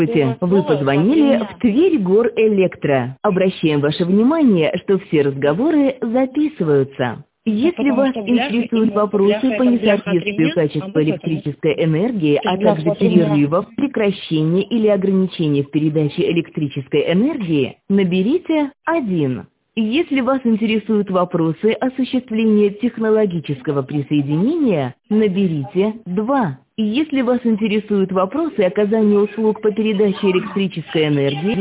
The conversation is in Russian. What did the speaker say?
Здравствуйте. Вы позвонили в Тверь Гор Электро. Обращаем ваше внимание, что все разговоры записываются. Если вас интересуют вопросы по несоответствию качества электрической энергии, а также перерывов, прекращения или ограничений в передаче электрической энергии, наберите 1. Если вас интересуют вопросы осуществления технологического присоединения, наберите 2. Если вас интересуют вопросы оказания услуг по передаче электрической энергии,